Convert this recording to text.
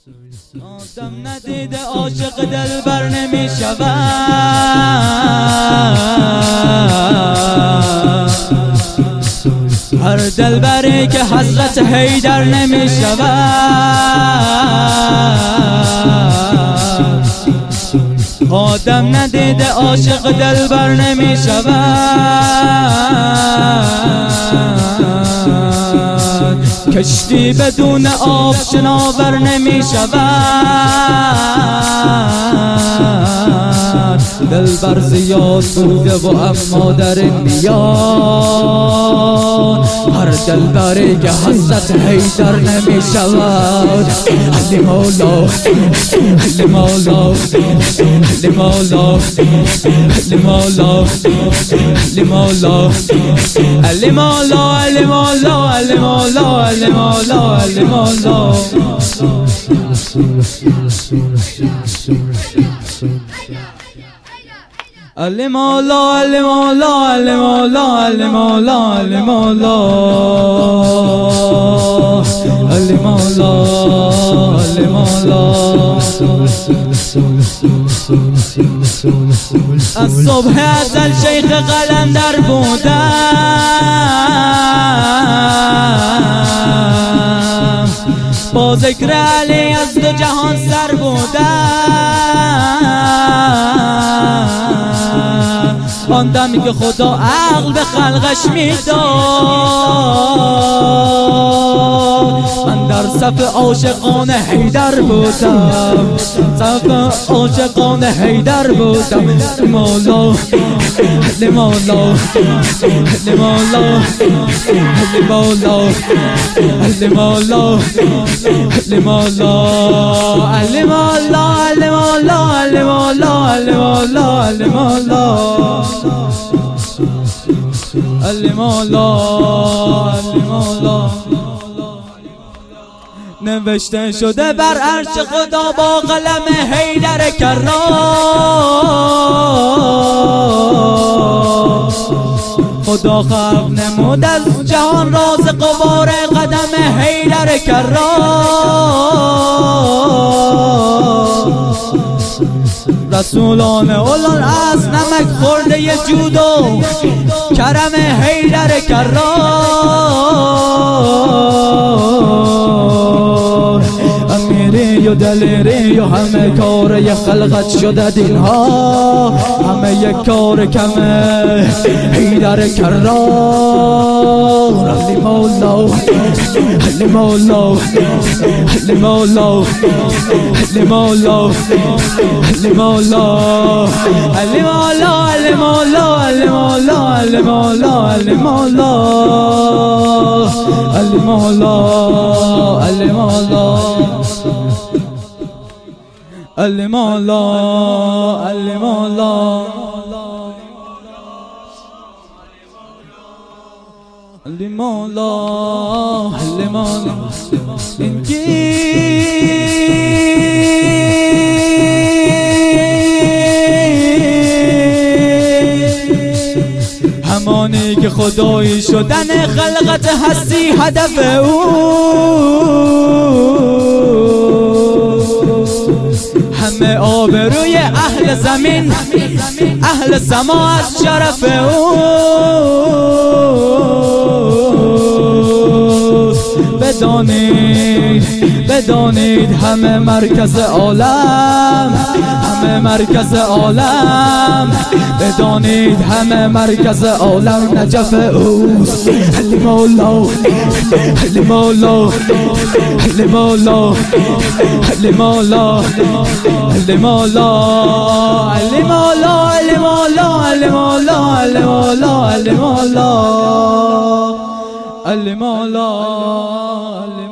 آدم ندیده عاشق دلبر نمی شود، هر دلبری که حضرت حیدر نمی شود. آدم ندیده عاشق دلبر نمی شود، کشتی بدون آب شناور نمی شود. دلبر زیاد بوده و اما در این میان هر دلبری که حضرت حیدر نمی شود. علی مولا علی مولا علی مولا علی مولا علی مولا علی مولا علی مولا علی مولا علی مولا علی مولا علی مولا علی مولا علی مولا علی مولا علی مولا علی مولا علی مولا. از صبح ازل شیخ قلندر بودم، با ذکر علی از دو جهان سر بودم. آن دمی که خدا عقل به خلقش میداد، من در صف عاشقان حیدر بودم، صف عاشقان حیدر بودم. مولا علی مولا علی مولا علی مولا علی مولا علی مولا علی مولا علی مولا علی مولا علی مولا علی مولا علی مولا علی مولا. نوشته شده بر عرش خدا با قلم حیدر کرام، خدا خلق نمود از جهان راز غبار قدم حیدر کرام. رسولان اولان از نمک خورده ی جود و کرم حیدر کرام. امیری و دلیری و همه کار ی خلقت شده دینها، همه یک کار کمه حیدر کرام. علی مولا علی مولا علی مولا علی مولا علی مولا علی مولا علی مولا علی مولا علی مولا علی مولا علی مولا علی مولا علی مولا علی مولا علی مولا علی مولا. همانی که خدایی شدن خلقت هستی هدف او، همه آبروی اهل زمین اهل سما از شرف او. بدانید همه مرکز عالم، همه مرکز عالم، بدانید همه مرکز عالم نجف اوست. علی مولا علی مولا علی مولا علی مولا علی مولا علی مولا علی مولا علی مولا علی مولا علی مولا علی مولا.